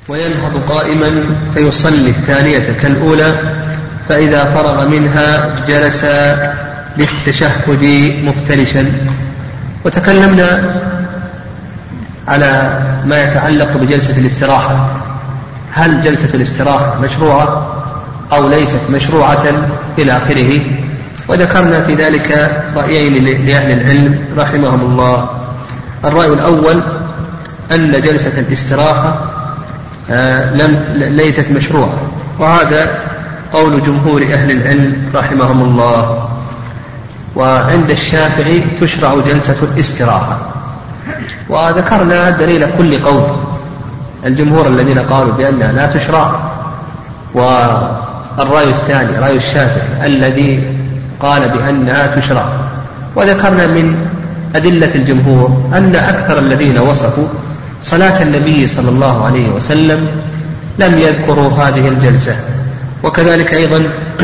وينهض قائما فيصلي الثانية كالأولى، فإذا فرغ منها جلس للتشهد مفترشا. وتكلمنا على ما يتعلق بجلسة الاستراحة، هل جلسة الاستراحة مشروعة أو ليست مشروعة إلى آخره، وذكرنا في ذلك رأيين لأهل العلم رحمهم الله. الرأي الأول أن جلسة الاستراحة ليست مشروعة، وهذا قول جمهور أهل العلم رحمهم الله. وعند الشافعي تشرع جلسة الاستراحة، وذكرنا دليل كل قول الجمهور الذين قالوا بأنها لا تشرع، والرأي الثاني رأي الشافعي الذي قال بأنها تشرع. وذكرنا من أدلة الجمهور أن أكثر الذين وصفوا صلاة النبي صلى الله عليه وسلم لم يذكروا هذه الجلسة. وكذلك أيضا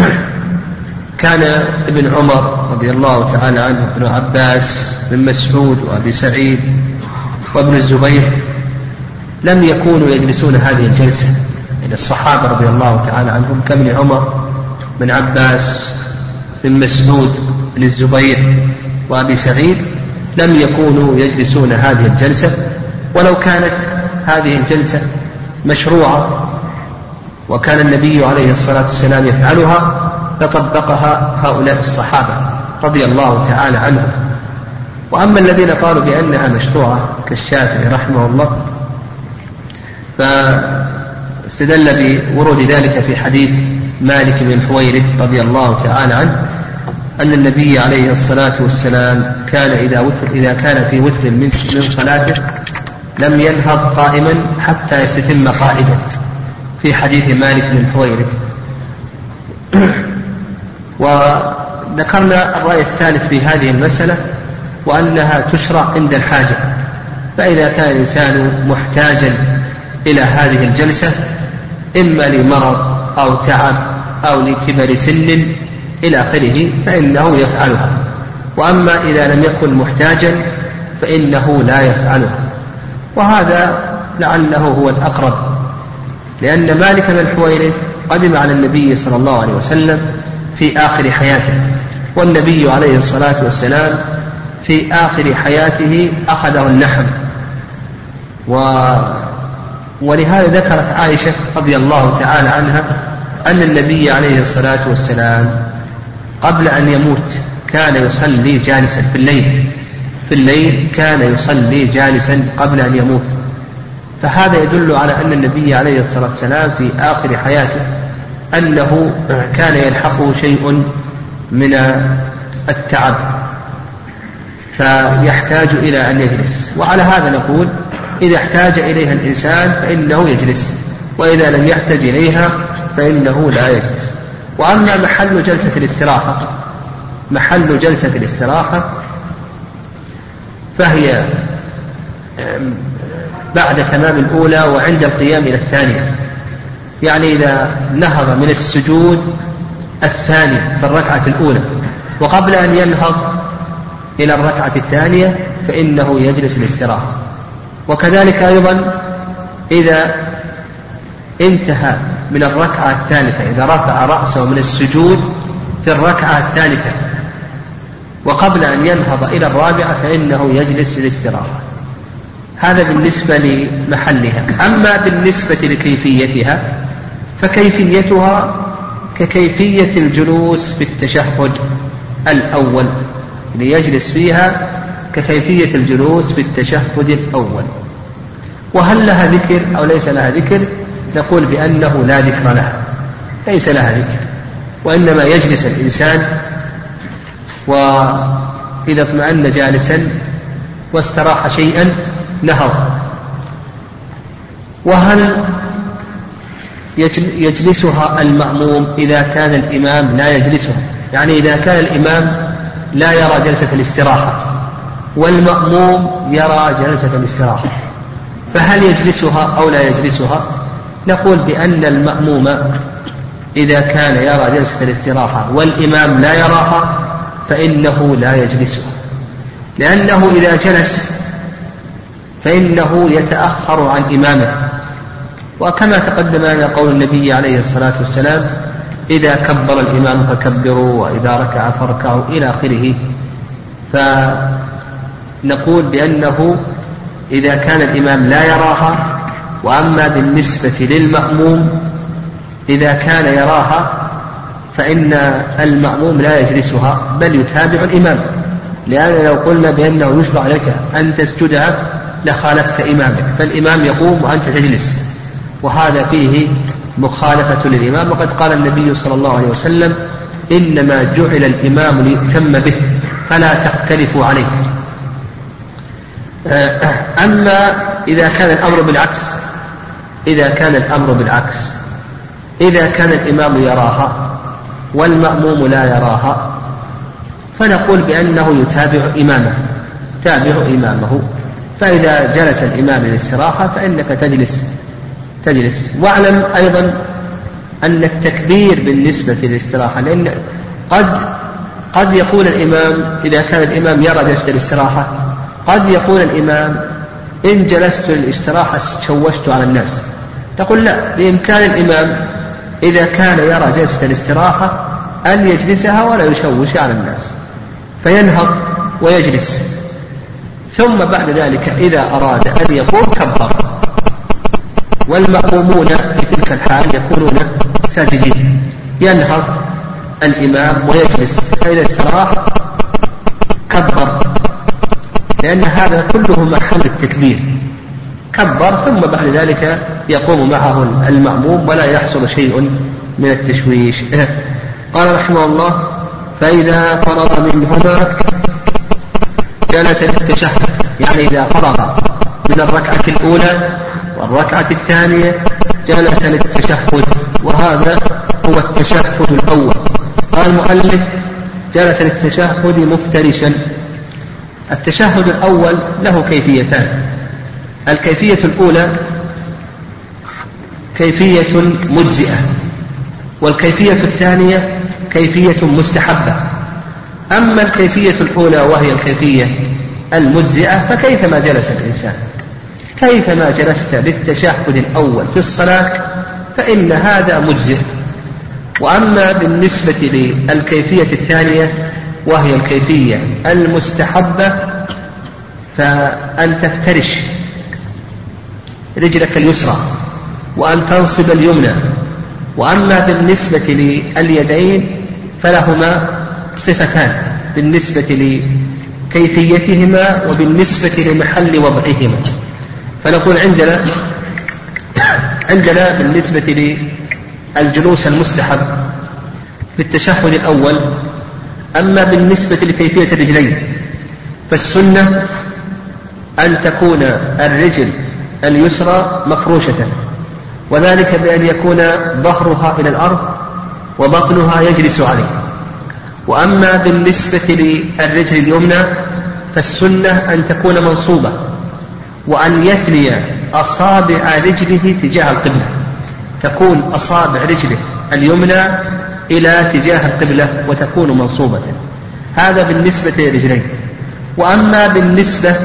كان ابن عمر رضي الله تعالى عنه، ابن عباس، بن مسعود، وأبي سعيد، وابن الزبير لم يكونوا يجلسون هذه الجلسة. يعني الصحابة رضي الله تعالى عنهم كابن عمر، بن عباس، بن مسعود، بن الزبير، وأبي سعيد لم يكونوا يجلسون هذه الجلسة. ولو كانت هذه الجلسة مشروعة وكان النبي عليه الصلاة والسلام يفعلها لطبقها هؤلاء الصحابة رضي الله تعالى عنهم. وأما الذين قالوا بأنها مشروعة كالشافعي رحمه الله فاستدل بورود ذلك في حديث مالك بن الحويرث رضي الله تعالى عنه أن النبي عليه الصلاة والسلام كان إذا كان في وتر من صلاته لم ينهض قائما حتى يستتم قائدا، في حديث مالك بن الحويرث. وذكرنا الرأي الثالث في هذه المسألة، وأنها تشرع عند الحاجة، فإذا كان الإنسان محتاجا إلى هذه الجلسة إما لمرض أو تعب أو لكبر سن إلى آخره فإنه يفعلها. وأما إذا لم يكن محتاجا فإنه لا يفعلها، وهذا لعله هو الأقرب، لأن مالك بن الحويرث قدم على النبي صلى الله عليه وسلم في آخر حياته، والنبي عليه الصلاة والسلام في آخر حياته أخذه اللحم. ولهذا ذكرت عائشة رضي الله تعالى عنها أن النبي عليه الصلاة والسلام قبل أن يموت كان يصلي جالسا في الليل كان يصلي جالسا قبل أن يموت. فهذا يدل على أن النبي عليه الصلاة والسلام في آخر حياته أنه كان يلحقه شيء من التعب فيحتاج إلى أن يجلس. وعلى هذا نقول إذا احتاج إليها الإنسان فإنه يجلس، وإذا لم يحتاج إليها فإنه لا يجلس. وأما محل جلسة الاستراحة فهي بعد تمام الأولى وعند القيام إلى الثانية، يعني إذا نهض من السجود الثاني في الركعة الأولى وقبل أن ينهض إلى الركعة الثانية فإنه يجلس الاستراحة. وكذلك أيضا إذا انتهى من الركعة الثالثة، إذا رفع رأسه من السجود في الركعة الثالثة وقبل أن ينهض إلى الرابعة فإنه يجلس الاستراحة. هذا بالنسبة لمحلها. أما بالنسبة لكيفيتها فكيفيتها ككيفية الجلوس في التشهد الأول، ليجلس فيها ككيفية الجلوس في التشهد الأول. وهل لها ذكر أو ليس لها ذكر؟ نقول بأنه لا ذكر لها، ليس لها ذكر، وإنما يجلس الإنسان وإذا اطمأن جالسا واستراح شيئا نهض. وهل يجلسها المأموم إذا كان الإمام لا يجلسها؟ يعني إذا كان الإمام لا يرى جلسة الاستراحة والمأموم يرى جلسة الاستراحة فهل يجلسها أو لا يجلسها؟ نقول بأن المأموم إذا كان يرى جلسة الاستراحة والإمام لا يراها فإنه لا يجلسها، لأنه إذا جلس فإنه يتأخر عن إمامه، وكما تقدم لنا قول النبي عليه الصلاة والسلام: إذا كبر الإمام فكبروا، وإذا ركع فاركعوا، إلى آخره. فنقول بأنه إذا كان الإمام لا يراها، وأما بالنسبة للمأموم إذا كان يراها فإن المأموم لا يجلسها بل يتابع الإمام، لأن لو قلنا بأنه يشرع لك أن تسجدها لخالفت إمامك، فالإمام يقوم وأنت تجلس، وهذا فيه مخالفة للإمام. وقد قال النبي صلى الله عليه وسلم: إنما جعل الإمام ليؤتم به فلا تختلفوا عليه. أما إذا كان الأمر بالعكس، إذا كان الإمام يراها والمأموم لا يراها، فنقول بأنه يتابع إمامه، فإذا جلس الإمام للاستراحة فإنك تجلس. واعلم أيضا أن التكبير بالنسبة للاستراحة، لأن قد يقول الإمام إذا كان الإمام يرى جلسة الاستراحة، قد يقول الإمام: إن جلست للاستراحة شوشت على الناس. تقول: لا، بإمكان الإمام إذا كان يرى جلسة الاستراحة أن يجلسها ولا يشوش على الناس، فينهض ويجلس، ثم بعد ذلك إذا أراد أن يقوم كبر، والمأمومون في تلك الحال يكونون ساجدين. ينهض الإمام ويجلس، فإذا استراح كبر، لأن هذا كله محل التكبير، كبر ثم بعد ذلك يقوم معه المأموم ولا يحصل شيء من التشويش. قال رحمه الله: فإذا فرغ منهما جلس التشهد، يعني إذا فرغ من الركعة الأولى والركعة الثانية جلس للتشهد، وهذا هو التشهد الأول. قال المؤلف: جلس للتشهد مفترشا. التشهد الأول له كيفيتان: الكيفية الأولى كيفية مجزئة، والكيفية الثانية كيفية مستحبة. أما الكيفية الأولى وهي الكيفية المجزئة فكيفما جلس الإنسان، كيفما جلست للتشهد الأول في الصلاة فإن هذا مجزئ. وأما بالنسبة للكيفية الثانية وهي الكيفية المستحبة فأن تفترش رجلك اليسرى وأن تنصب اليمنى. وأما بالنسبة لليدين فلهما صفتان بالنسبة لكيفيتهما وبالنسبة لمحل وضعهما. فنقول عندنا بالنسبة للجلوس المستحب في التشهد الأول، أما بالنسبة لكيفية الرجلين فالسنة أن تكون الرجل اليسرى مفروشة، وذلك بأن يكون ظهرها إلى الأرض وبطنها يجلس عليه. وأما بالنسبة للرجل اليمنى فالسنة أن تكون منصوبة، وأن يثني أصابع رجله تجاه القبلة، تكون أصابع رجله اليمنى إلى تجاه القبلة وتكون منصوبة. هذا بالنسبة للرجلين. وأما بالنسبة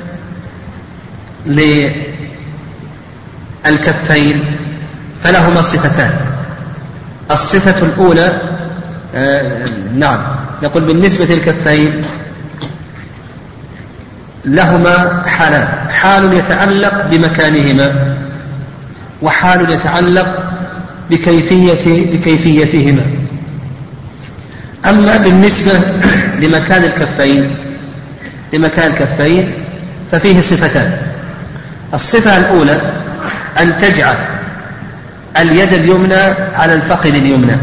للكفين فلهما صفتان. الصفة الأولى نقول بالنسبة للكفين لهما حالان: حال يتعلق بمكانهما، وحال يتعلق بكيفيتهما. أما بالنسبة لمكان الكفين ففيه صفتان. الصفة الأولى أن تجعل اليد اليمنى على الفخذ اليمنى،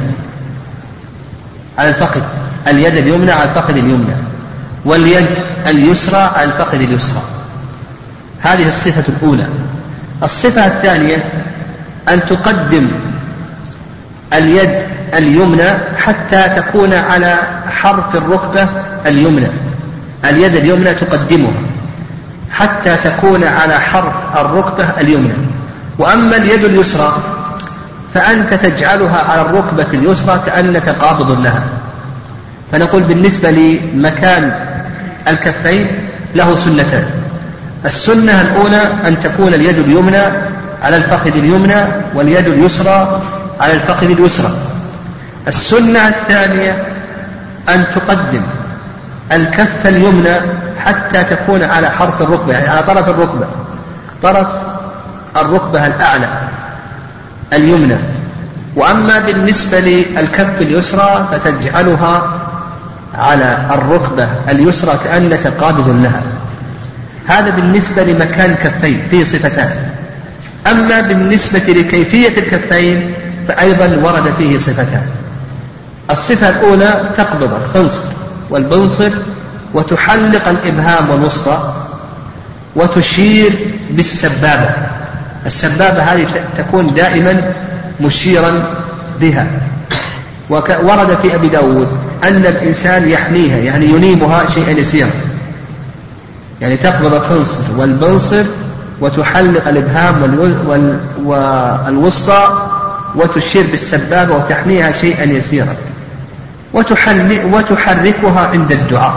اليد اليمنى على الفخذ اليمنى، واليد اليسرى على الفخذ اليسرى. هذه الصفة الأولى. الصفة الثانية أن تقدم اليد اليمنى حتى تكون على حرف الركبة اليمنى، اليد اليمنى تقدمها حتى تكون على حرف الركبة اليمنى. وأما اليد اليسرى فأنت تجعلها على الركبة اليسرى كأنك قابض لها. فنقول بالنسبة لمكان الكفين له سنتان: السنة الأولى أن تكون اليد اليمنى على الفخذ اليمنى واليد اليسرى على الفخذ اليسرى. السنة الثانية أن تقدم الكف اليمنى حتى تكون على حرف الركبة، يعني على طرف الركبة، طرف الركبة الأعلى اليمنى. وأما بالنسبة للكف اليسرى فتجعلها على الركبة اليسرى كأنك قابض لها. هذا بالنسبة لمكان الكفين فيه صفتان. أما بالنسبة لكيفية الكفين فأيضا ورد فيه صفتان. الصفة الأولى تقبض الخنصر والبنصر وتحلق الإبهام والوسطى وتشير بالسبابة. السبابة هذه تكون دائما مشيرا بها. ورد في أبي داود أن الإنسان يحنيها، يعني ينيمها شيئا يسيرا، يعني تقبض الخنصر والبنصر وتحلق الإبهام والوسطى وتشير بالسبابة وتحنيها شيئا يسيرا وتحركها عند الدعاء.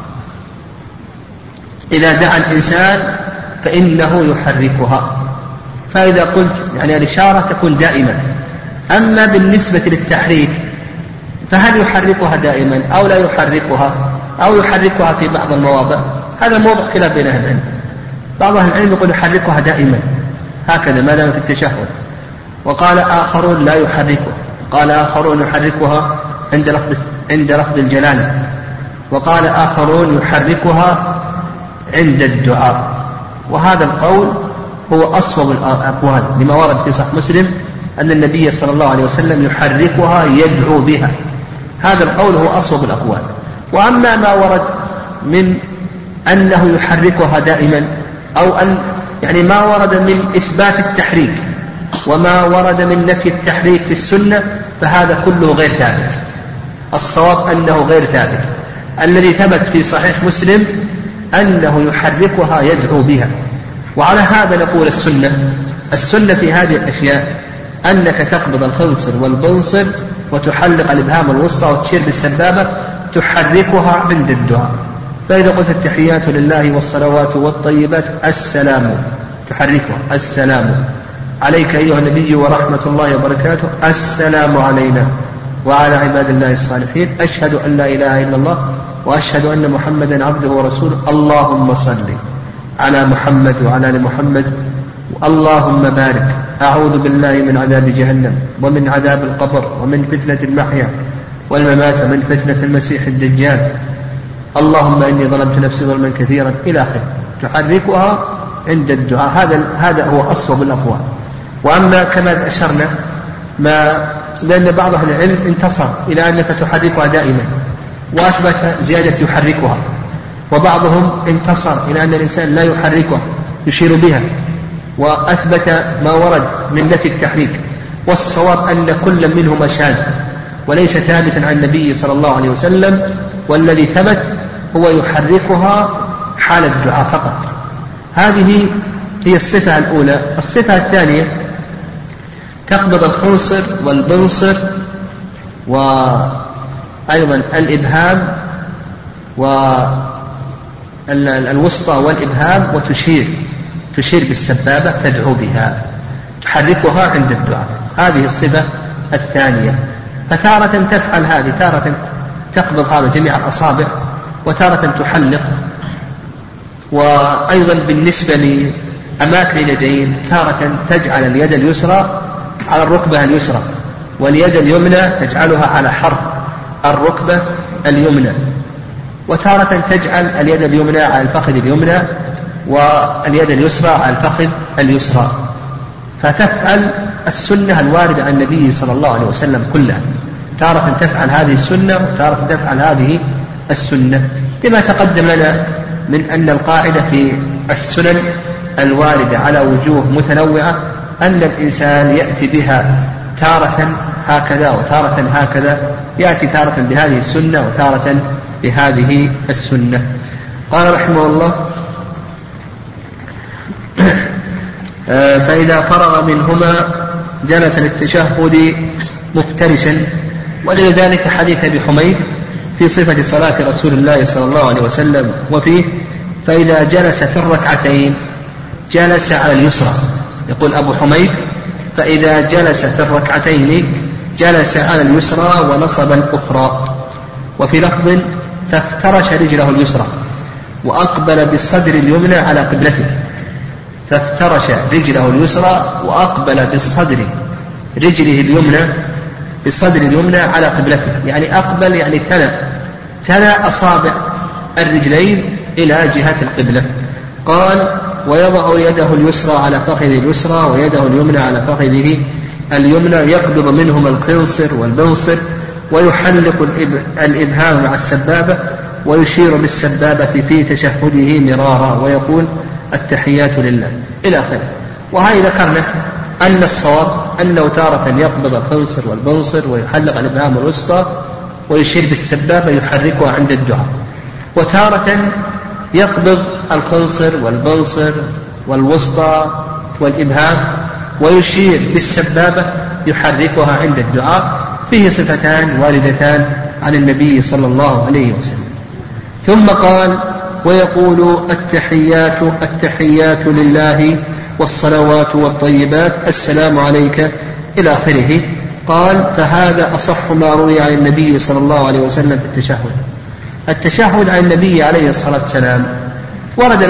إذا دعا الإنسان فإنه يحركها. فإذا قلت يعني الإشارة تكون دائما. أما بالنسبة للتحريك فهل يحركها دائما أو لا يحركها أو يحركها في بعض المواضع؟ هذا موضع خلاف بين أهل العلم. بعض أهل العلم يقول يحركها دائما هكذا ما دام في التشهد، وقال آخرون لا يحركها، قال آخرون يحركها عند لفظ الجلالة، وقال آخرون يحركها عند الدعاء. وهذا القول هو أصوب الأقوال لما ورد في صحيح مسلم أن النبي صلى الله عليه وسلم يحركها يدعو بها. هذا القول هو أصوب الأقوال. وأما ما ورد من أنه يحركها دائما أو أن يعني ما ورد من إثبات التحريك وما ورد من نفي التحريك في السنة فهذا كله غير ثابت. الصواب أنه غير ثابت. الذي ثبت في صحيح مسلم أنه يحركها يدعو بها. وعلى هذا نقول السنة في هذه الأشياء أنك تقبض الخنصر والبنصر وتحلق الإبهام الوسطى وتشير بالسبابة تحركها عند الدعاء. فإذا قلت التحيات لله والصلوات والطيبات السلام تحركها السلام عليك أيها النبي ورحمة الله وبركاته، السلام علينا وعلى عباد الله الصالحين، أشهد أن لا إله إلا الله وأشهد أن محمدا عبده ورسوله، اللهم صل على محمد وعلى آل محمد، اللهم بارك، أعوذ بالله من عذاب جهنم ومن عذاب القبر ومن فتنة المحيا والممات ومن فتنة المسيح الدجال، اللهم إني ظلمت نفسي ظلما كثيرا إلى آخره. تحركها عند الدعاء. هذا هو أصوب الأقوال. وأما كما أشرنا لأن بعض أهل العلم انتصر إلى أنك تحركها دائما وأثبت زيادة يحركها، وبعضهم انتصر إلى أن الإنسان لا يحركها يشير بها وأثبت ما ورد من نفي التحريك. والصواب أن كل منهما شاذ وليس ثابتا عن النبي صلى الله عليه وسلم، والذي ثبت هو يحركها حال الدعاء فقط. هذه هي الصفة الأولى. الصفة الثانية تقبض الخنصر والبنصر وأيضا الإبهام والوسطى والإبهام تشير بالسبابة تدعو بها، تحركها عند الدعاء. هذه الصفة الثانية. فتارة تفعل هذه، تارة تقبض هذا جميع الأصابع وتارة تحلق. وأيضا بالنسبة لأماكن اليدين تارة تجعل اليد اليسرى على الركبة اليسرى واليد اليمنى تجعلها على حرف الركبة اليمنى، وتارة تجعل اليد اليمنى على الفخذ اليمنى واليد اليسرى على الفخذ اليسرى. فتفعل السنة الواردة عن النبي صلى الله عليه وسلم كلها. تارة تفعل هذه السنة وتارة تفعل هذه السنة، لما تقدم لنا من أن القاعدة في السنن الواردة على وجوه متنوعة أن الإنسان يأتي بها تارة هكذا وتارة هكذا، يأتي تارة بهذه السنة وتارة بهذه السنة. قال رحمه الله: فإذا فرغ منهما جلس للتشهد مفترشا. ولذلك حديث أبي حميد في صفة صلاة رسول الله صلى الله عليه وسلم، وفيه: فإذا جلس في الركعتين جلس على اليسرى يقول أبو حميد: فإذا جلس في الركعتين جلس على اليسرى ونصب الأخرى. وفي لفظ: فافترش رجله اليسرى وأقبل بالصدر اليمنى على قبلته. فافترش رجله اليسرى وأقبل بالصدر رجله اليمنى بالصدر اليمنى على قبلته، يعني أقبل يعني ثنى أصابع الرجلين إلى جهة القبلة. قال: ويضع يده اليسرى على فخذه اليسرى ويده اليمنى على فخذه اليمنى، يقبض منهما الخنصر والبنصر، ويحلق الإبهام مع السبابة، ويشير بالسبابة في تشهده مرارا، ويقول: التحيات لله إلى آخره. وهذه ذكرنا أن الصواب أنه تارة يقبض الخنصر والبنصر ويحلق الإبهام الوسطى ويشير بالسبابة يحركها عند الدعاء، وتارة يقبض الخنصر والبنصر والوسطى والإبهام ويشير بالسبابة يحركها عند الدعاء. فيه صفتان واردتان عن النبي صلى الله عليه وسلم. ثم قال: ويقول: التحيات لله والصلوات والطيبات، السلام عليك إلى آخره. قال: فهذا أصح ما روي عن النبي صلى الله عليه وسلم في التشهد. التشهد عن النبي عليه الصلاة والسلام ورد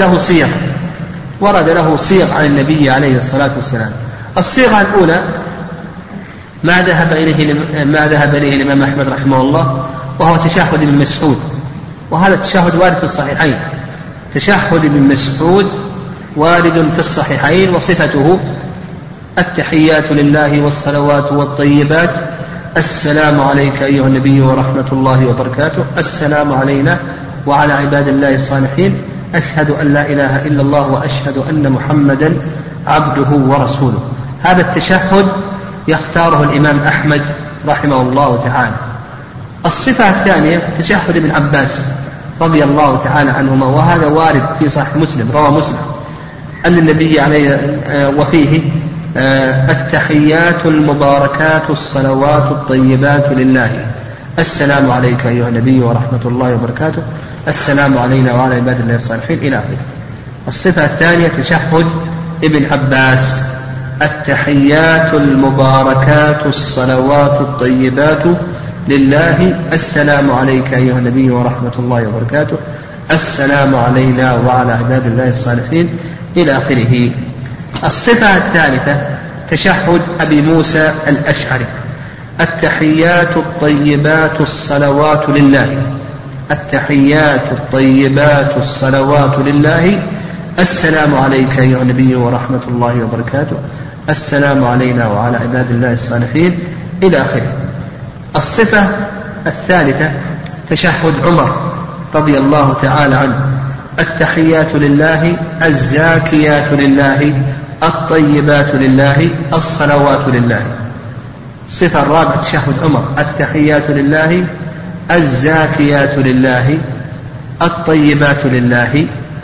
له صيغ عن النبي عليه الصلاة والسلام. الصيغة الأولى ما ذهب إليه الإمام أحمد رحمه الله، وهو تشهد ابن مسعود، وهذا التشهد وارد في الصحيحين. تشهد ابن مسعود وارد في الصحيحين، وصفته: التحيات لله والصلوات والطيبات، السلام عليك أيها النبي ورحمة الله وبركاته، السلام علينا وعلى عباد الله الصالحين، أشهد أن لا إله إلا الله وأشهد أن محمدا عبده ورسوله. هذا التشهد يختاره الإمام أحمد رحمه الله تعالى. الصفة الثانية تشهد ابن عباس رضي الله تعالى عنهما، وهذا وارد في صحيح مسلم، روى مسلم أن النبي عليه وفيه: التحيات المباركات الصلوات الطيبات لله، السلام عليك أيها النبي ورحمة الله وبركاته، السلام علينا وعلى عباد الله الصالحين إلى آخره. الصفة الثانية تشهد ابن عباس: التحيات المباركات الصلوات الطيبات لله، السلام عليك أيها النبي ورحمة الله وبركاته، السلام علينا وعلى عباد الله الصالحين إلى آخره. الصفة الثالثة تشهد أبي موسى الأشعري: التحيات الطيبات الصلوات لله، التحيات الطيبات الصلوات لله، السلام عليك أيها النبي ورحمة الله وبركاته، السلام علينا وعلى عباد الله الصالحين إلى آخره. الصفة الثالثة تشهد عمر رضي الله تعالى عنه: التحيات لله، الزاكيات لله، الطيبات لله، الصلوات لله. الصفة الرابعة تشهد عمر: التحيات لله، الزاكيات لله، الطيبات لله،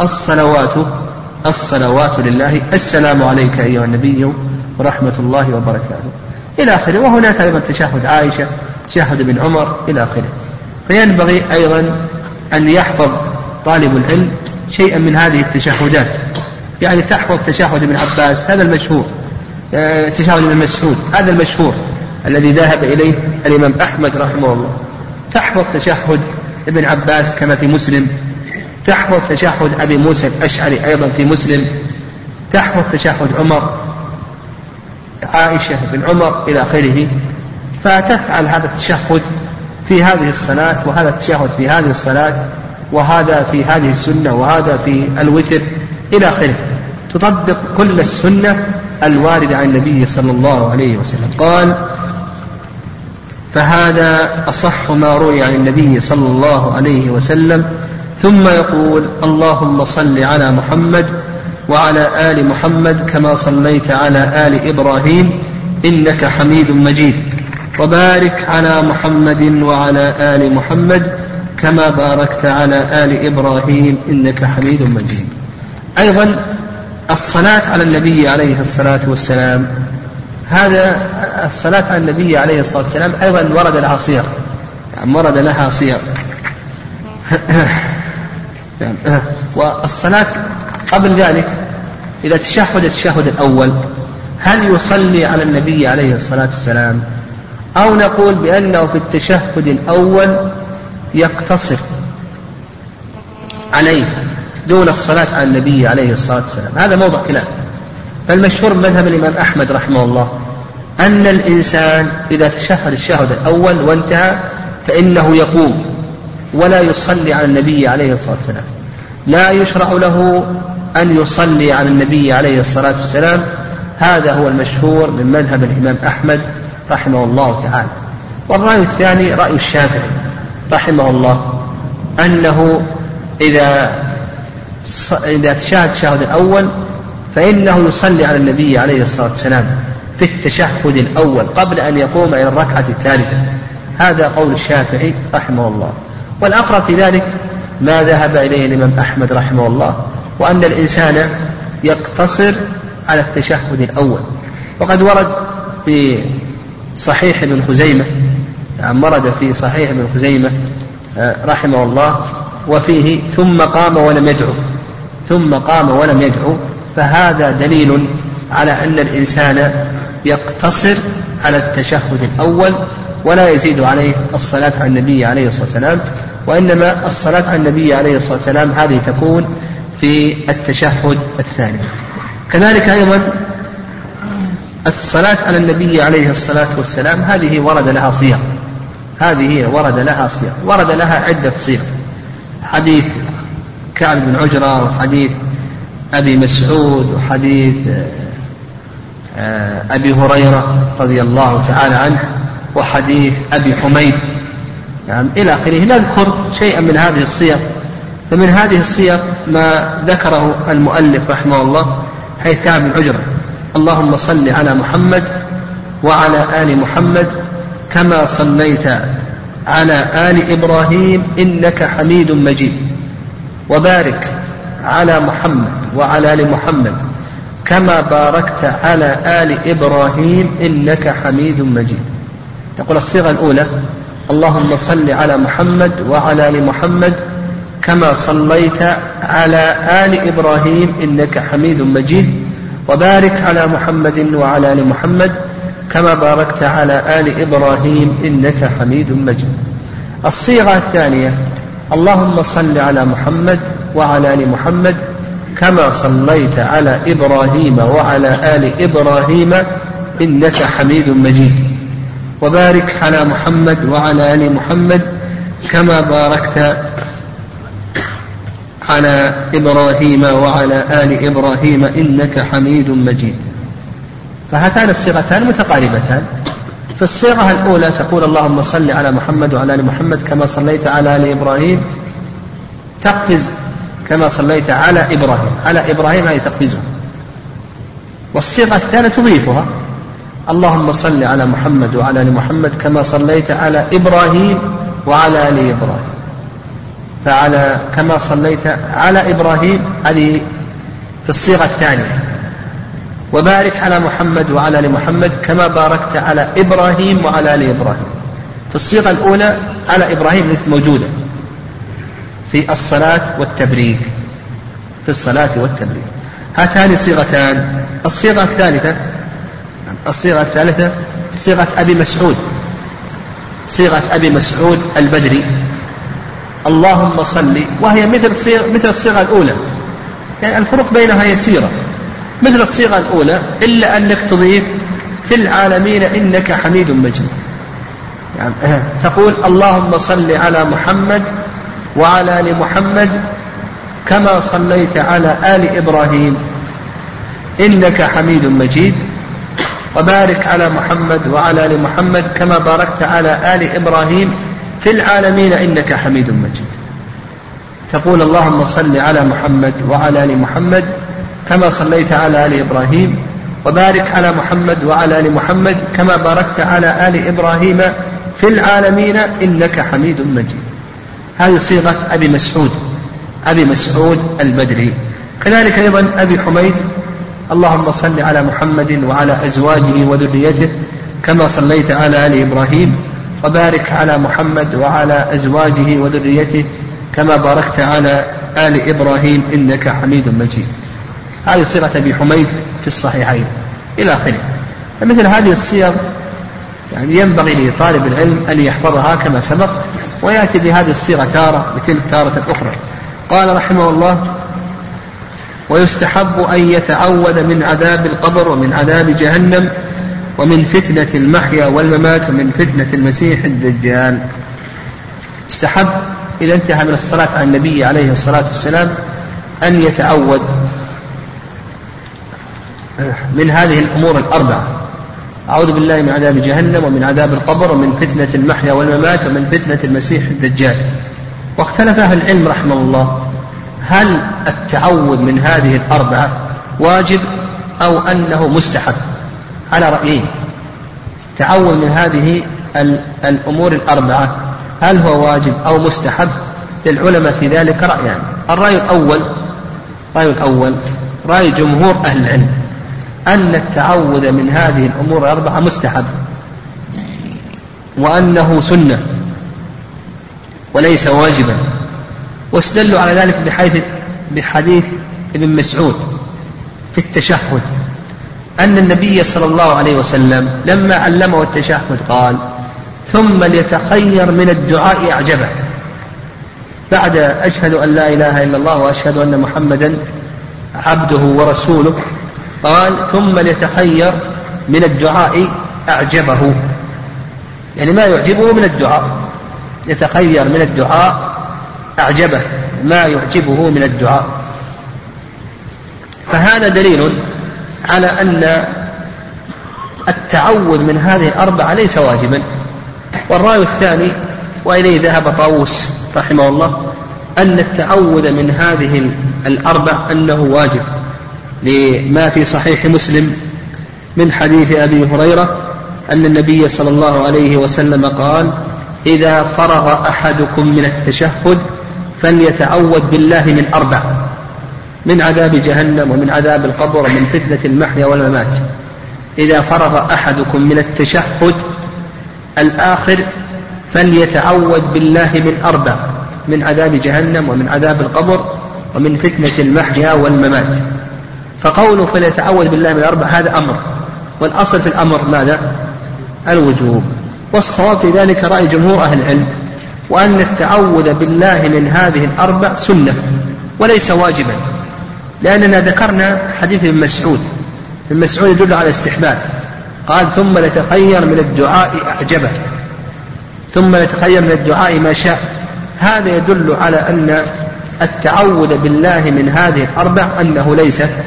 الصلوات لله، السلام عليك أيها النبي ورحمة الله وبركاته إلى آخره. وهناك أيضا تشهد عائشة، تشهد ابن عمر إلى آخره. فينبغي أيضا أن يحفظ طالب العلم شيئا من هذه التشهدات، يعني تحفظ تشهد ابن عباس هذا المشهور، تشهد ابن مسعود هذا المشهور الذي ذهب إليه الإمام أحمد رحمه الله، تحفظ تشهد ابن عباس كما في مسلم، تحفظ تشهد أبي موسى الأشعري أيضا في مسلم، تحفظ تشهد عمر، عائشة بن عمر إلى آخره. فتفعل هذا التشهد في هذه الصلاة، وهذا التشهد في هذه الصلاة، وهذا في هذه السنة، وهذا في الوتر إلى آخره. تطبق كل السنة الواردة عن النبي صلى الله عليه وسلم. قال: فهذا أصح ما روي عن النبي صلى الله عليه وسلم. ثم يقول: اللهم صل على محمد وعلى آل محمد كما صليت على آل إبراهيم إنك حميد مجيد، وبارك على محمد وعلى آل محمد كما باركت على آل إبراهيم إنك حميد مجيد. أيضا الصلاة على النبي عليه الصلاة والسلام، هذا الصلاة على النبي عليه الصلاة والسلام أيضا ورد لها صيغ، يعني ورد لها صيغ. والصلاة قبل ذلك إذا تشهد التشهد الأول هل يصلي على النبي عليه الصلاة والسلام، أو نقول بأنه في التشهد الأول يقتصر عليه دون الصلاة على النبي عليه الصلاة والسلام؟ هذا موضع خلاف. فالمشهور من مذهب الإمام أحمد رحمه الله أن الإنسان إذا تشهد الشهد الأول وانتهى فإنه يقوم ولا يصلي على النبي عليه الصلاة والسلام، لا يشرع له أن يصلي على النبي عليه الصلاة والسلام. هذا هو المشهور من مذهب الإمام أحمد رحمه الله تعالى. والرأي الثاني رأي الشافعي رحمه الله، أنه إذا تشهد الشهد الأول فإنه يصلي على النبي عليه الصلاة والسلام في التشهد الأول قبل أن يقوم إلى الركعة الثالثة. هذا قول الشافعي رحمه الله. والأقرب في ذلك ما ذهب إليه الإمام أحمد رحمه الله، وأن الإنسان يقتصر على التشهد الأول. وقد ورد في صحيح ابن خزيمة، ورد في صحيح ابن خزيمة رحمه الله وفيه ثم قام ولم يدعو، فهذا دليل على أن الإنسان يقتصر على التشهد الأول ولا يزيد عليه الصلاة على النبي عليه الصلاة والسلام، وإنما الصلاة على النبي عليه الصلاة والسلام هذه تكون في التشهد الثاني. كذلك أيضا الصلاة على النبي عليه الصلاة والسلام هذه ورد لها عدة صيغ، حديث كعب بن عجرة، وحديث أبي مسعود، وحديث أبي هريرة رضي الله تعالى عنه، وحديث أبي حميد، يعني إلى آخره. نذكر شيئا من هذه الصيغ. فمن هذه الصيغ ما ذكره المؤلف رحمه الله حيث كعب بن عجرة: اللهم صل على محمد وعلى آل محمد كما صليت على آل إبراهيم إنك حميد مجيد، وبارك على محمد وعلى آل محمد كما باركت على آل إبراهيم إنك حميد مجيد. تقول الصيغة الأولى: اللهم صل على محمد وعلى آل محمد كما صليت على آل إبراهيم إنك حميد مجيد، وبارك على محمد وعلى آل محمد كما باركت على آل إبراهيم إنك حميد مجيد. الصيغة الثانية: اللهم صل على محمد وعلى آل محمد كما صليت على إبراهيم وعلى آل إبراهيم إنك حميد مجيد، وبارك على محمد وعلى آل محمد كما باركت على إبراهيم وعلى آل إبراهيم إنك حميد مجيد. فهاتان الصيغتان متقاربتان. في الصيغة الأولى تقول: اللهم صل على محمد وعلى آل محمد كما صليت على آل إبراهيم، تقفز كما صليت على إبراهيم، على إبراهيم هذه تقفزها. والصيغة الثانية تضيفها: اللهم صل على محمد وعلى آل محمد كما صليت على إبراهيم وعلى آل إبراهيم. فعلى كما صليت على إبراهيم هذه في الصيغة الثانية، وبارك على محمد وعلى آل محمد كما باركت على إبراهيم وعلى آل إبراهيم. في الصيغة الأولى على إبراهيم ليست موجودة في الصلاة والتبريك، في الصلاة والتبريك. هاتان صيغتان. الصيغة الثالثة صيغة أبي مسعود، صيغة أبي مسعود البدري: اللهم صل، وهي مثل الصيغة الأولى، يعني الفروق بينها يسيرة، مثل الصيغة الأولى إلا أنك تضيف في العالمين إنك حميد مجيد. يعني تقول: اللهم صل على محمد وعلى آل محمد كما صليت على آل إبراهيم إنك حميد مجيد، وبارك على محمد وعلى آل محمد كما باركت على آل إبراهيم في العالمين إنك حميد مجيد. تقول: اللهم صل على محمد وعلى آل محمد كما صليت على آل إبراهيم، وبارك على محمد وعلى آل محمد كما باركت على آل إبراهيم في العالمين إنك حميد مجيد. هذه صيغة أبي مسعود البدري. كذلك أيضا أبي حميد: اللهم صل على محمد وعلى أزواجه وذريته كما صليت على آل إبراهيم، وبارك على محمد وعلى أزواجه وذريته كما باركت على آل إبراهيم إنك حميد مجيد. هذه صيغة أبي حميد في الصحيحين. إلى آخره. فمثل هذه الصيغ يعني ينبغي لطالب العلم أن يحفظها كما سبق، ويأتي بهذه الصيغة تارة بتلك تارة أخرى. قال رحمه الله: ويستحب أن يتعوذ من عذاب القبر ومن عذاب جهنم ومن فتنة المحيا والممات ومن فتنة المسيح الدجال. استحب إذا انتهى من الصلاة على النبي عليه الصلاة والسلام أن يتعوذ من هذه الأمور الأربعة: أعوذ بالله من عذاب جهنم ومن عذاب القبر ومن فتنة المحيا والممات ومن فتنة المسيح الدجال. واختلف أهل العلم رحمه الله هل التعوذ من هذه الأربعة واجب أو أنه مستحب، على رأيين. التعوذ من هذه الأمور الأربعة هل هو واجب أو مستحب؟ للعلماء في ذلك رأيان. الرأي الأول رأي جمهور أهل العلم أن التعوذ من هذه الأمور الأربعة مستحب، وأنه سنة وليس واجبا، واستدلوا على ذلك بحديث ابن مسعود في التشهد أن النبي صلى الله عليه وسلم لما علمه التشهد قال: ثم ليتخير من الدعاء أعجبه. بعد أشهد أن لا إله إلا الله وأشهد أن محمدا عبده ورسوله قال: ثم ليتخير من الدعاء أعجبه، يعني ما يعجبه من الدعاء، يتخير من الدعاء أعجبه ما يعجبه من الدعاء. فهذا دليل على أن التعوذ من هذه الأربعة ليس واجبا. والرأي الثاني وإليه ذهب طاووس رحمه الله أن التعوذ من هذه الأربع أنه واجب، لما في صحيح مسلم من حديث أبي هريرة أن النبي صلى الله عليه وسلم قال: إذا فرغ أحدكم من التشهد فليتعوذ بالله من أربع: من عذاب جهنم ومن عذاب القبر ومن فتنة المحيا والممات. إذا فرغ أحدكم من التشهد الآخر فليتعوذ بالله من أربع: من عذاب جهنم ومن عذاب القبر ومن فتنة المحيا والممات. فقوله فليتعوذ بالله من أربع هذا أمر، والأصل في الأمر ماذا؟ الوجوب. والصواب في ذلك رأي جمهور أهل العلم، وأن التعوذ بالله من هذه الأربع سنة وليس واجبا، لأننا ذكرنا حديث ابن مسعود. ابن مسعود يدل على الاستحباب، قال: ثم ليتخير من الدعاء أعجبه، ثم ليتخير من الدعاء ما شاء. هذا يدل على أن التعوذ بالله من هذه الأربع أنه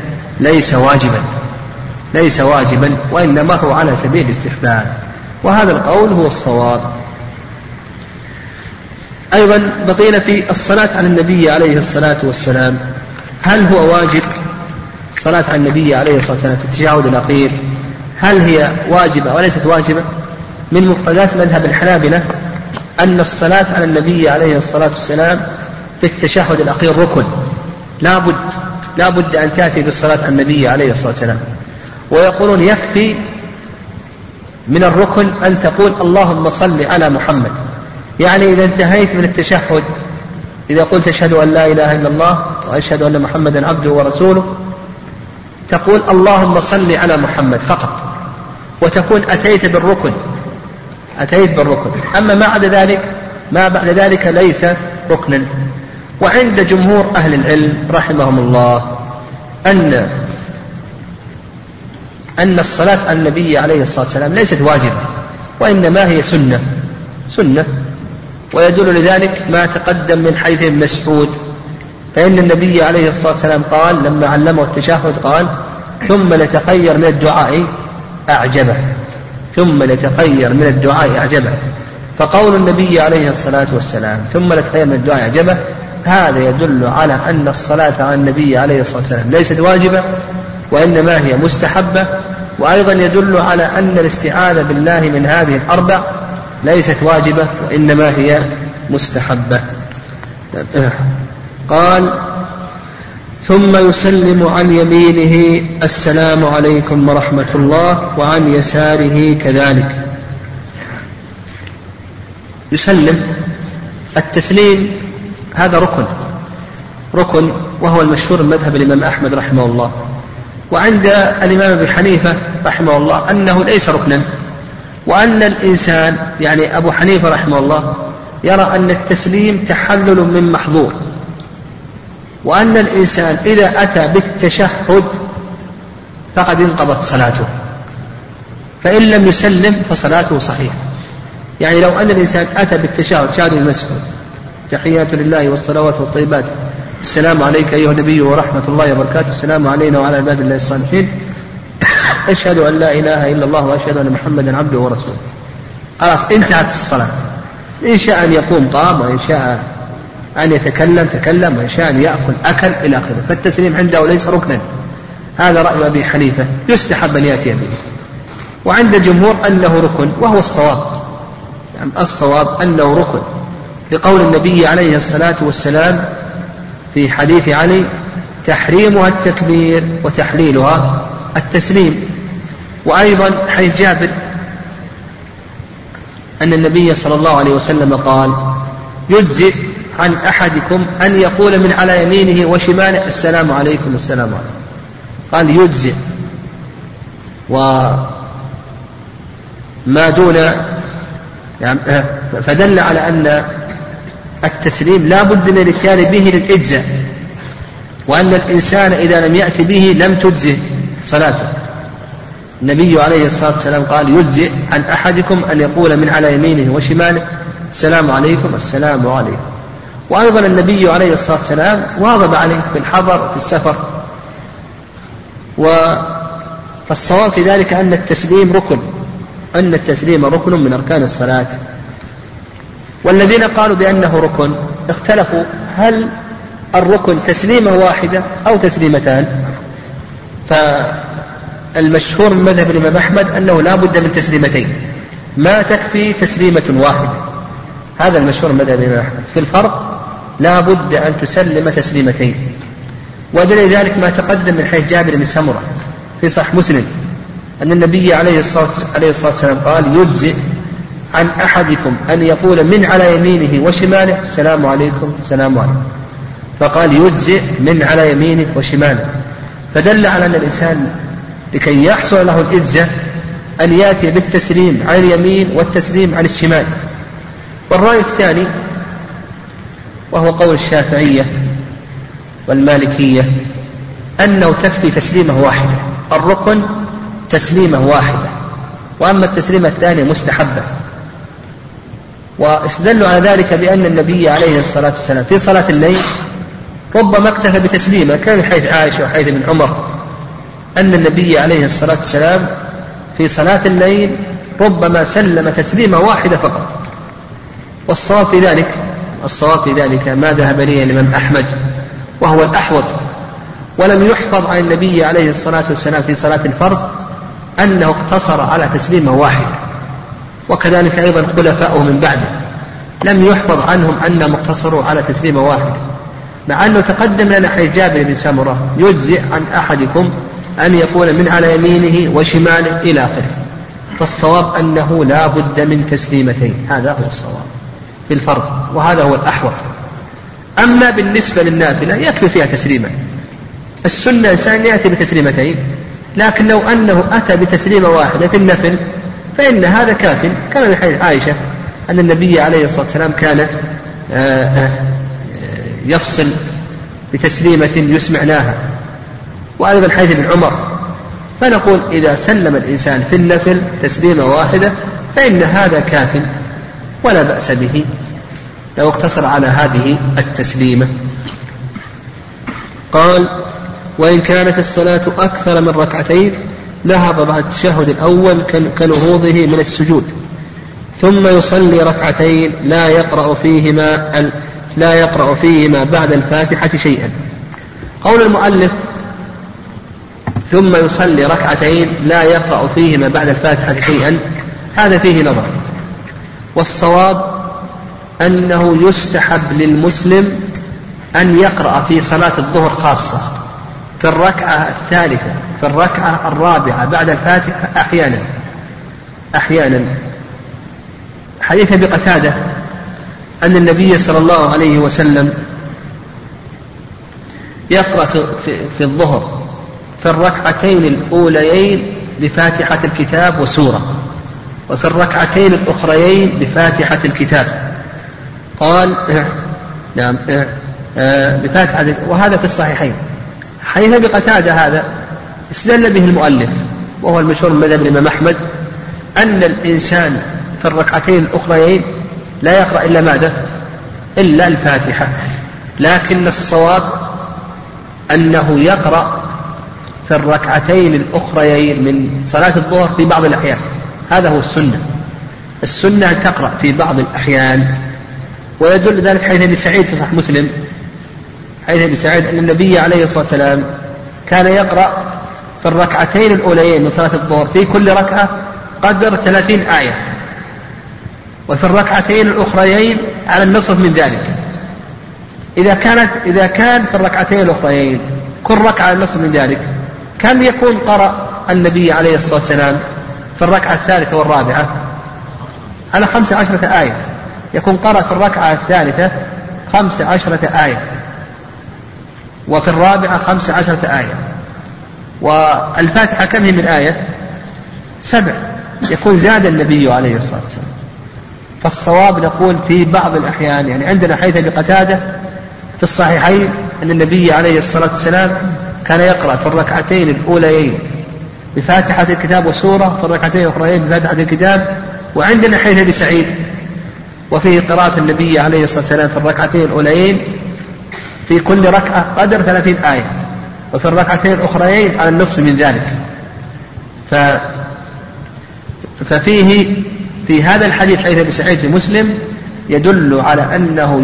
ليس واجبا وإنما هو على سبيل الاستحباب، وهذا القول هو الصواب. أيضا بقينا في الصلاة على النبي عليه الصلاة والسلام، هل هو واجب؟ الصلاة على النبي عليه الصلاة والسلام في التشهد الأخير هل هي واجبة وليست واجبة؟ من مفردات مذهب الحنابلة أن الصلاة على النبي عليه الصلاة والسلام في التشهد الأخير ركن، لا بد أن تأتي بالصلاة على النبي عليه الصلاة والسلام. ويقولون يكفي من الركن أن تقول اللهم صل على محمد، يعني إذا انتهيت من التشهد، إذا قلت أشهد أن لا إله إلا الله وأشهد أن محمدا عبده ورسوله، تقول اللهم صل على محمد فقط، وتكون أتيت بالركن. أما ما بعد ذلك ليس ركنا. وعند جمهور أهل العلم رحمهم الله أن الصلاة على النبي عليه الصلاة والسلام ليست واجبة، وإنما هي سنة. ويدل لذلك ما تقدم من حديث ابن مسعود، فإن النبي عليه الصلاة والسلام قال لما علمه التشهد قال: ثم ليتخير من الدعاء أعجبه. فقول النبي عليه الصلاة والسلام ثم ليتخير من الدعاء أعجبه هذا يدل على أن الصلاة على النبي عليه الصلاة والسلام ليست واجبة وإنما هي مستحبة. وأيضا يدل على أن الاستعاذة بالله من هذه الأربع ليست واجبة وإنما هي مستحبة. قال: ثم يسلم عن يمينه السلام عليكم ورحمة الله، وعن يساره كذلك. يسلم التسليم هذا ركن، وهو المشهور من مذهب الإمام أحمد رحمه الله، وعند الإمام أبي حنيفة رحمه الله أنه ليس ركنا، وأن الإنسان يعني أبو حنيفة رحمه الله يرى أن التسليم تحلل من محظور، وأن الإنسان إذا أتى بالتشهد فقد انقضت صلاته، فإن لم يسلم فصلاته صحيحة. يعني لو أن الإنسان أتى بالتشهد شهادة المسجد تحيات لله والصلوات والطيبات السلام عليك أيها النبي ورحمة الله وبركاته السلام علينا وعلى عباد الله الصالحين أشهد أن لا إله إلا الله وأشهد أن محمدا عبده ورسوله، خلاص انتهت الصلاة. إن شاء أن يقوم قام، وإن شاء أن يتكلم تكلم، وإن شاء أن يأكل أكل إلى آخره. فالتسليم عنده ليس ركنا، هذا رأي أبي حنيفة، يستحب أن يأتي به. وعند الجمهور أنه ركن، وهو الصواب، يعني الصواب أنه ركن لقول النبي عليه الصلاة والسلام في حديث علي تحريمها التكبير وتحليلها التسليم. وأيضا حديث جابر أن النبي صلى الله عليه وسلم قال يجزئ عن أحدكم أن يقول من على يمينه وشماله السلام عليكم السلام عليكم، قال يجزئ، وما دون يعني فدل على أن التسليم لا بد من الاتيان به للإجزاء، وأن الإنسان إذا لم يأتي به لم تجزئ صلاته. النبي عليه الصلاة والسلام قال يجزئ عن أحدكم أن يقول من على يمينه وشماله السلام عليكم السلام عليكم. وأيضا النبي عليه الصلاة والسلام واظب عليه في الحضر في السفر. فالصواب في ذلك أن التسليم ركن، أن التسليم ركن من أركان الصلاة. والذين قالوا بأنه ركن اختلفوا هل الركن تسليمة واحدة أو تسليمتان. فالمشهور من مذهب الإمام أحمد أنه لا بد من تسليمتين، ما تكفي تسليمة واحدة، هذا المشهور من مذهب الإمام أحمد. في الفرق لا بد أن تسلم تسليمتين، ودليل ذلك ما تقدم من حديث جابر بن سمرة في صحيح مسلم أن النبي عليه الصلاة والسلام قال يجزئ عن أحدكم أن يقول من على يمينه وشماله السلام عليكم السلام عليكم، فقال يجزئ من على يمينه وشماله، فدل على أن الإنسان لكي يحصل له الإجزاء أن يأتي بالتسليم عن اليمين والتسليم عن الشمال. والرأي الثاني وهو قول الشافعية والمالكية أنه تكفي تسليمة واحدة، الركن تسليمة واحدة، وأما التسليمة الثانية مستحبة. واستدلوا على ذلك بأن النبي عليه الصلاة والسلام في صلاة الليل ربما اكتفى بتسليمة، كان حيث عائشة وحيث ابن عمر أن النبي عليه الصلاة والسلام في صلاة الليل ربما سلم تسليمة واحدة فقط. والصواب في ذلك ما ذهب إليه الإمام أحمد وهو الأحوط، ولم يحفظ عن النبي عليه الصلاة والسلام في صلاة الفرض أنه اقتصر على تسليمة واحدة، وكذلك أيضا خلفاؤه من بعده لم يحفظ عنهم أنهم اقتصروا على تسليمة واحدة، مع أنه تقدم لنا حديث جابر بن سمرة يجزئ عن أحدكم أن يقول من على يمينه وشماله إلى آخره. فالصواب أنه لا بد من تسليمتين، هذا هو الصواب في الفرض، وهذا هو الأحوط. أما بالنسبة للنافلة يكفي فيها تسليمة، السنة إنسان يأتي بتسليمتين، لكن لو أنه أتى بتسليمة واحدة في النفل فإن هذا كاف، كما في حديث عائشة أن النبي عليه الصلاة والسلام كان يفصل بتسليمة يسمعناها، وأيضا حديث ابن عمر. فنقول إذا سلم الإنسان في النفل تسليمة واحدة فإن هذا كاف ولا بأس به لو اقتصر على هذه التسليمة. قال وإن كانت الصلاة أكثر من ركعتين نهض بعد التشهد الأول كنهوضه من السجود، ثم يصلي ركعتين لا يقرأ فيهما بعد الفاتحة شيئا. قول المؤلف ثم يصلي ركعتين لا يقرأ فيهما بعد الفاتحة شيئا، هذا فيه نظر، والصواب أنه يستحب للمسلم أن يقرأ في صلاة الظهر خاصة في الركعة الثالثة في الركعة الرابعة بعد الفاتحة أحيانا. حديث أبي قتادة أن النبي صلى الله عليه وسلم يقرأ في الظهر في الركعتين الأوليين بفاتحة الكتاب وسورة، وفي الركعتين الأخريين بفاتحة الكتاب. قال نعم بفاتحة، وهذا في الصحيحين. حديث أبي قتادة هذا استدل به المؤلف، وهو المشهور من مذهب الإمام أحمد، أن الإنسان في الركعتين الأخريين لا يقرأ إلا ماذا؟ إلا الفاتحة، لكن الصواب أنه يقرأ في الركعتين الأخريين من صلاة الظهر في بعض الأحيان. هذا هو السنة. السنة أن تقرأ في بعض الأحيان، ويدل ذلك حديث أبي سعيد في صحيح مسلم، حديث أبي سعيد أن النبي عليه الصلاة والسلام كان يقرأ في الركعتين الأوليين من صلاة الظهر في كل ركعة قدر 30 آية، وفي الركعتين الأخريين على النصف من ذلك. إذا كان في الركعتين الأخريين كل ركعة على النصف من ذلك، كم يكون قرأ النبي عليه الصلاة والسلام في الركعة الثالثة والرابعة؟ على 15 آية. يكون قرأ في الركعة الثالثة 15 آية، وفي الرابعة 15 آية. والفاتحة كم هي من آية؟ 7. يكون زاد النبي عليه الصلاة والسلام. فالصواب نقول في بعض الأحيان، يعني عندنا حديث أبي قتادة في الصحيحين أن النبي عليه الصلاة والسلام كان يقرأ في الركعتين الأوليين بفاتحة الكتاب وسورة، في الركعتين الأخرين بفاتحة الكتاب. وعندنا حديث أبي سعيد وفيه قراءة النبي عليه الصلاة والسلام في الركعتين الأوليين في كل ركعة قدر 30 آية، وفي الركعتين الأخرين على النصف من ذلك. ففيه في هذا الحديث حديث أبي سعيد في مسلم يدل على أنه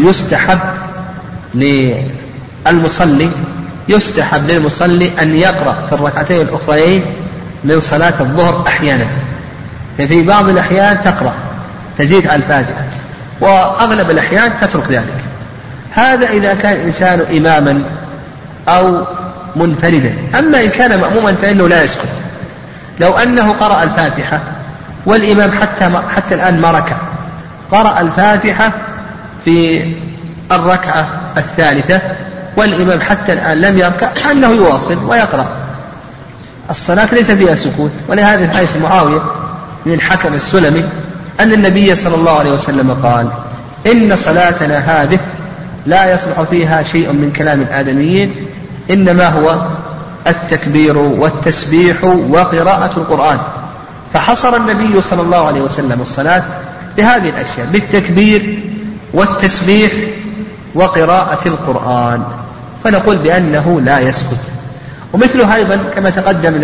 يستحب للمصلي أن يقرأ في الركعتين الأخرين من صلاة الظهر أحيانا. ففي بعض الأحيان تقرأ تزيد على الفاتحة، وأغلب الأحيان تترك ذلك. هذا إذا كان الإنسان إماما أو منفردا. أما إن كان مأموما فإنه لا يسكت. لو أنه قرأ الفاتحة والإمام حتى الآن ما ركع، قرأ الفاتحة في الركعة الثالثة والإمام حتى الآن لم يركع، فإنه يواصل ويقرأ. الصلاة ليس فيها سكوت. ولهذا في حديث معاوية بن الحكم السلمي أن النبي صلى الله عليه وسلم قال: إن صلاتنا هذه لا يصلح فيها شيء من كلام الآدميين، إنما هو التكبير والتسبيح وقراءة القرآن. فحصر النبي صلى الله عليه وسلم الصلاة بهذه الأشياء، بالتكبير والتسبيح وقراءة القرآن. فنقول بأنه لا يسكت. ومثله أيضا كما تقدم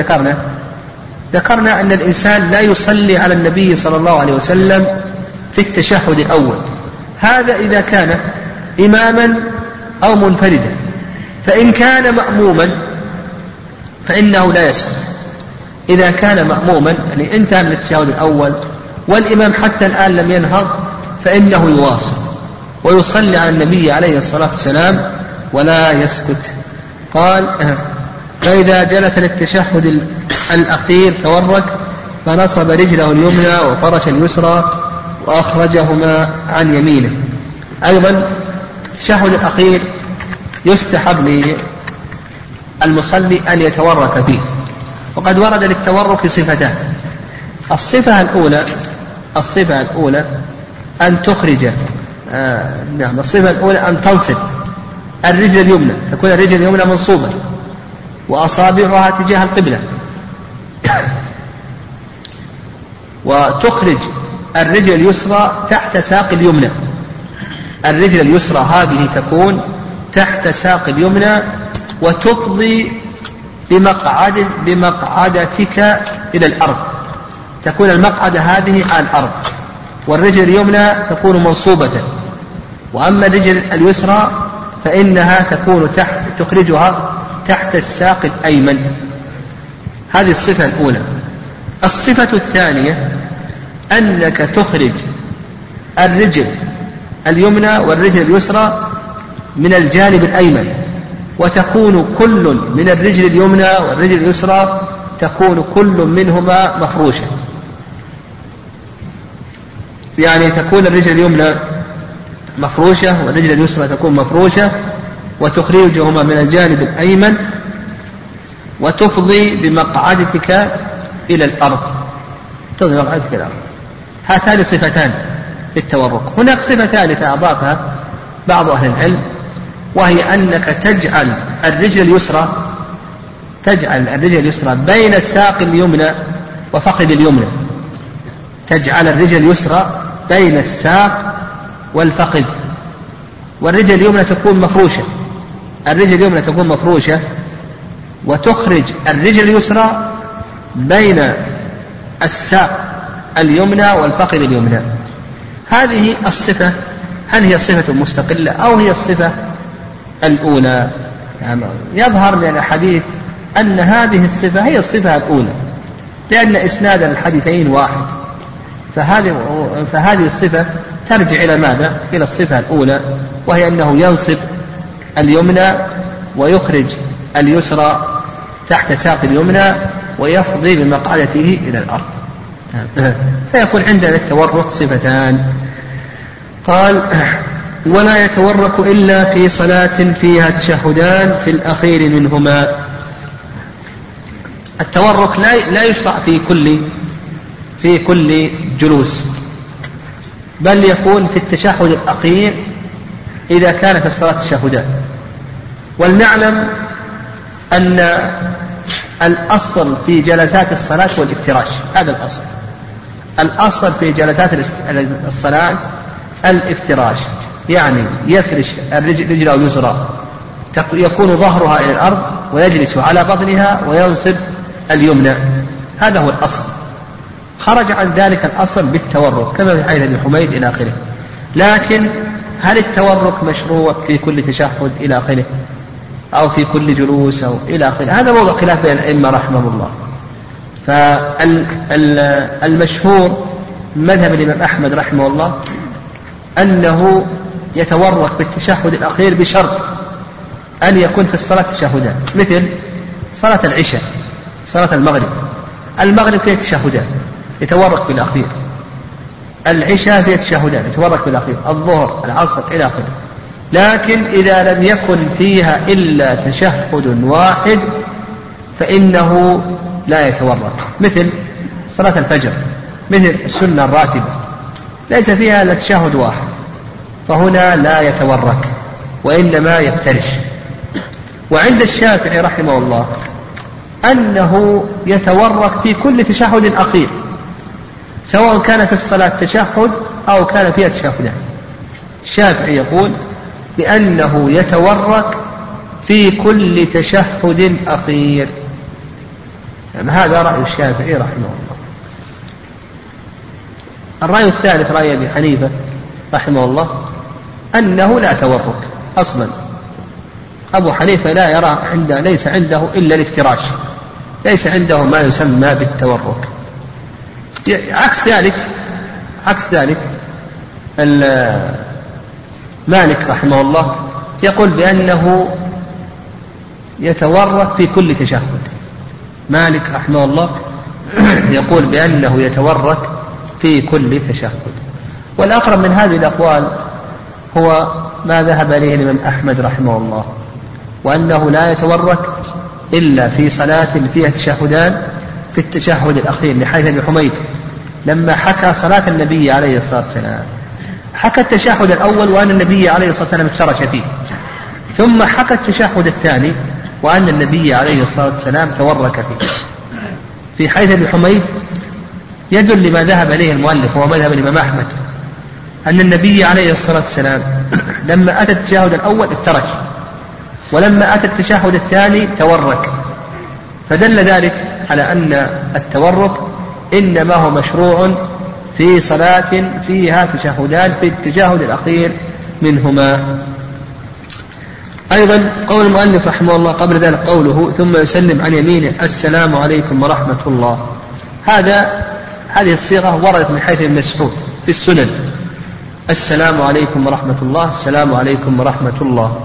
ذكرنا أن الإنسان لا يصلي على النبي صلى الله عليه وسلم في التشهد الأول. هذا إذا كان إماما أو منفردا. فإن كان مأموما فإنه لا يسكت. إذا كان مأموما يعني انتهى من التشهد الأول والإمام حتى الآن لم ينهض، فإنه يواصل ويصلي على النبي عليه الصلاة والسلام ولا يسكت. قال: فإذا جلس للتشهد الأخير تورك فنصب رجله اليمنى وفرش اليسرى وأخرجهما عن يمينه. أيضا التشهد الأخير يستحب للمصلي أن يتورك فيه. وقد ورد للتورك صفتان. الصفة الأولى أن تخرج الصفة الأولى أن تنصب الرجل اليمنى، تكون الرجل اليمنى منصوبة وأصابعها تجاه القبلة، وتخرج الرجل اليسرى تحت ساق اليمنى. الرجل اليسرى هذه تكون تحت ساق اليمنى وتفضي بمقعدتك إلى الأرض. تكون المقعدة هذه على الأرض، والرجل اليمنى تكون منصوبة. وأما الرجل اليسرى فإنها تكون تخرجها تحت الساق الأيمن. هذه الصفة الأولى. الصفة الثانية أنك تخرج الرجل اليمنى والرجل اليسرى من الجانب الأيمن، وتكون كل من الرجل اليمنى والرجل اليسرى تكون كل منهما مفروشة. يعني تكون الرجل اليمنى مفروشة والرجل اليسرى تكون مفروشة، وتخرجهما من الجانب الأيمن وتفضي بمقعدتك إلى الأرض. تفضي بمقعدتك إلى الأرض. هاتان صفتان للتورك. هناك صفة ثالثة أضافها بعض أهل العلم، وهي أنك تجعل الرجل اليسرى بين الساق اليمنى وفخذ اليمنى. تجعل الرجل اليسرى بين الساق والفخذ، والرجل اليمنى تكون مفروشة، وتخرج الرجل اليسرى بين الساق اليمنى والفخذ اليمنى. هذه الصفة هل هي صفة مستقلة أو هي الصفة الأولى؟ يعني يظهر من الحديث أن هذه الصفة هي الصفة الأولى، لأن إسناد الحديثين واحد، فهذه الصفة ترجع إلى ماذا؟ إلى الصفة الأولى، وهي أنه ينصب اليمنى ويخرج اليسرى تحت ساق اليمنى ويفضي بمقعدته إلى الأرض. فيكون عندنا التورك صفتان. قال: ولا يتورك إلا في صلاة فيها تشهدان في الأخير منهما. التورك لا يشرع في كل جلوس، بل يكون في التشهد الأخير إذا كان في الصلاة تشهدان. ولنعلم أن الأصل في جلسات الصلاة هو الافتراش. هذا الأصل في جلسات الصلاة الافتراش، يعني يفرش رجله اليسرى يكون ظهرها إلى الأرض ويجلس على بطنها وينصب اليمنى. هذا هو الأصل. خرج عن ذلك الأصل بالتورك كما في حديث ابن حميد إلى آخره. لكن هل التورك مشروع في كل تشهد إلى آخره أو في كل جلوس أو إلى آخره؟ هذا موضوع خلاف بين الأئمة رحمهم الله. فالمشهور مذهب الإمام أحمد رحمه الله أنه يتورك بالتشهد الأخير بشرط أن يكون في الصلاة تشهدان، مثل صلاة العشاء، صلاة المغرب فيها تشهدان يتورك بالأخير، العشاء فيها تشهدان يتورك بالأخير، الظهر، العصر إلى آخره. لكن إذا لم يكن فيها إلا تشهد واحد فإنه لا يتورك، مثل صلاة الفجر، مثل السنة الراتبة ليس فيها إلا تشهد واحد، فهنا لا يتورك وإنما يفترش. وعند الشافعي رحمه الله أنه يتورك في كل تشهد أخير، سواء كان في الصلاة تشهد أو كان فيها تشهدان. الشافعي يقول بأنه يتورك في كل تشهد أخير. يعني هذا رأي الشافعي رحمه الله. الرأي الثالث رأي أبي حنيفة رحمه الله أنه لا تورك أصلا. أبو حنيفة لا يرى ليس عنده إلا الافتراش، ليس عنده ما يسمى بالتورك. عكس ذلك مالك رحمه الله يقول بأنه يتورك في كل تشهد. مالك رحمه الله يقول بأنه يتورك في كل تشهد. والأقرب من هذه الأقوال هو ما ذهب إليه الإمام أحمد رحمه الله، وأنه لا يتورك إلا في صلاة فيها تشهدان في التشهد الأخير، لحديث ابن حميد لما حكى صلاة النبي عليه الصلاة والسلام، حكى التشهد الأول وأن النبي عليه الصلاة والسلام افترش فيه، ثم حكى التشهد الثاني وأن النبي عليه الصلاة والسلام تورك فيه. في حديث ابن حميد يدل لما ذهب إليه المؤلف وهو مذهب الإمام أحمد، أن النبي عليه الصلاة والسلام لما أتى التشهد الأول افترش، ولما أتى التشهد الثاني تورك، فدل ذلك على أن التورك إنما هو مشروع في صلاة فيها تشهدان في التشهد الأخير منهما. أيضا قول المؤلف رحمه الله قبل ذلك قوله ثم يسلم عن يمينه السلام عليكم ورحمة الله. هذه الصيغة وردت من حيث ابن مسعود في السنن، السلام عليكم ورحمة الله، السلام عليكم ورحمة الله.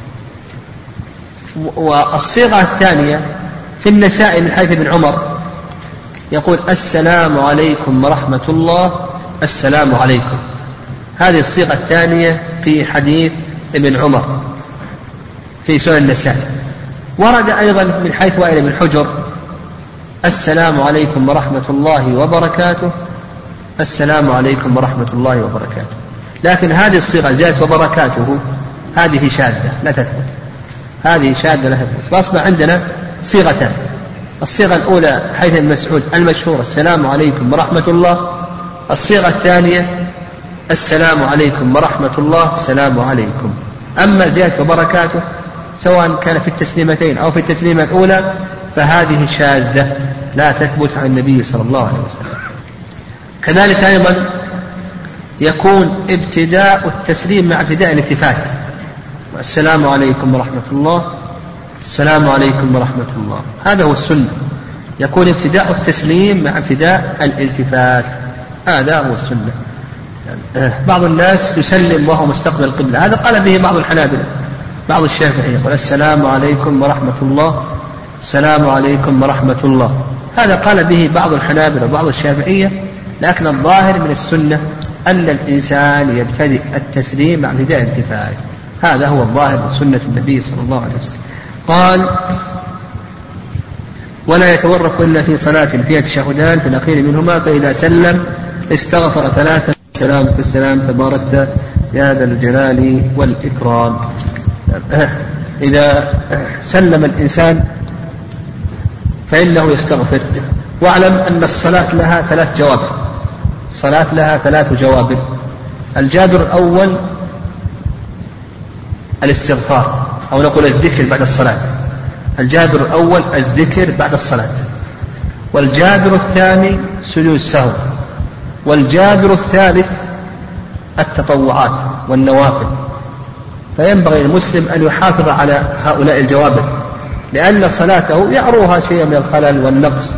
والصيغة الثانية في النسائي من حيث ابن عمر يقول السلام عليكم ورحمة الله، السلام عليكم. هذه الصيغة الثانية في حديث ابن عمر في سنن النسائي. ورد أيضا من حيث وائل بن حجر: السلام عليكم ورحمة الله وبركاته، السلام عليكم ورحمة الله وبركاته. لكن هذه الصيغة زيادة وبركاته هذه شاذة لا تثبت، هذه شاذة لا تثبت. فأصبح عندنا صيغتان: الصيغة الأولى حيث ابن مسعود المشهور السلام عليكم ورحمة الله، الصيغة الثانية السلام عليكم ورحمة الله السلام عليكم. أما زيادة وبركاته سواء كان في التسليمتين أو في التسليمة الأولى فهذه شاذة لا تثبت عن النبي صلى الله عليه وسلم. كذلك أيضا يكون ابتداء التسليم مع ابتداء الالتفات: السلام عليكم ورحمة الله، السلام عليكم ورحمة الله. هذا هو السنة، يكون ابتداء التسليم مع ابتداء الالتفات، هذا هو السنة. بعض الناس يسلم وهو مستقبل القبلة، هذا قال به بعض الحنابلة، بعض الشافعية يقول السلام عليكم ورحمة الله، السلام عليكم ورحمة الله. هذا قال به بعض الحنابلة وبعض الشافعية، لكن الظاهر من السنة أن الإنسان يبتدئ التسليم مع ابتداء الالتفات، هذا هو الظاهر من سنة النبي صلى الله عليه وسلم. قال: ولا يتورك إلا في صلاة فيها تشهدان في الأخير منهما، فإذا سلم استغفر ثلاثا: السلام في السلام تباركت يا ذا الجلال والإكرام. إذا سلم الإنسان فإنه يستغفر. واعلم أن الصلاة لها 3 جوابر، الصلاة لها 3 جوابر. الجابر الأول الاستغفار، أو نقول الذكر بعد الصلاة. الجابر الأول الذكر بعد الصلاة، والجابر الثاني سجود السهو، والجابر الثالث التطوعات والنوافل. فينبغي المسلم أن يحافظ على هؤلاء الجوابر، لأن صلاته يعروها شيء من الخلل والنقص،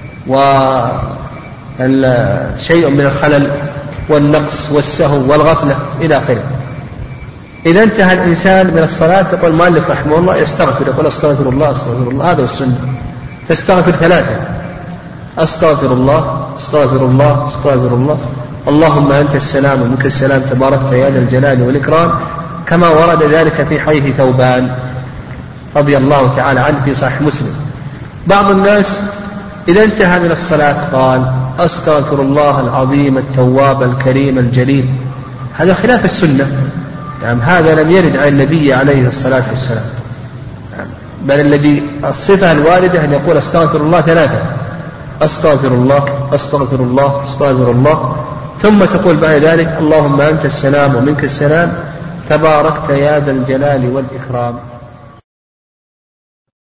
وشيء من الخلل والنقص والسهو والغفلة إلى آخره. إذا انتهى الإنسان من الصلاة يقول المؤلف رحمه الله يستغفر، يقول استغفر الله استغفر الله، هذا هو السنة. تستغفر 3: استغفر الله استغفر الله استغفر الله، اللهم أنت السلام ومنك السلام تباركت يا ذا الجلال والإكرام، كما ورد ذلك في حديث ثوبان رضي الله تعالى عنه في صحيح مسلم. بعض الناس إذا انتهى من الصلاة قال أستغفر الله العظيم التواب الكريم الجليل، هذا خلاف السنة. يعني هذا لم يرد عن النبي عليه الصلاة والسلام، بل الذي الصفة الواردة أن يقول أستغفر الله 3: أستغفر الله أستغفر الله أستغفر الله، ثم تقول بعد ذلك اللهم أنت السلام ومنك السلام تباركت يا ذا الجلال والإكرام.